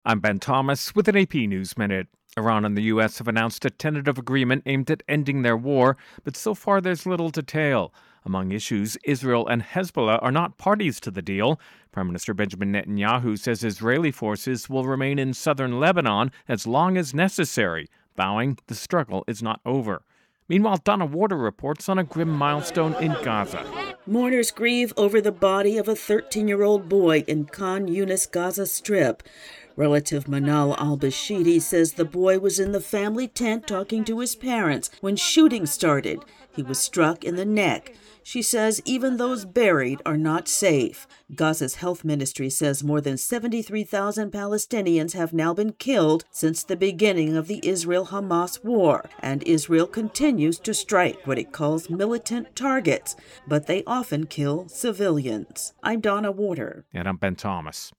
I'm Ben Thomas with an AP News Minute. Iran and the U.S. have announced a tentative agreement aimed at ending their war, but so far there's little detail. Among issues, Israel and Hezbollah are not parties to the deal. Prime Minister Benjamin Netanyahu says Israeli forces will remain in southern Lebanon as long as necessary, vowing the struggle is not over. Meanwhile, Donna Warder reports on a grim milestone in Gaza. Mourners grieve over the body of a 13-year-old boy in Khan Yunis, Gaza Strip. Relative Manal al-Bashidi says the boy was in the family tent talking to his parents when shooting started. He was struck in the neck. She says even those buried are not safe. Gaza's health ministry says more than 73,000 Palestinians have now been killed since the beginning of the Israel-Hamas war, and Israel continues to strike what it calls militant targets, but they often kill civilians. I'm Donna Warder. And I'm Ben Thomas.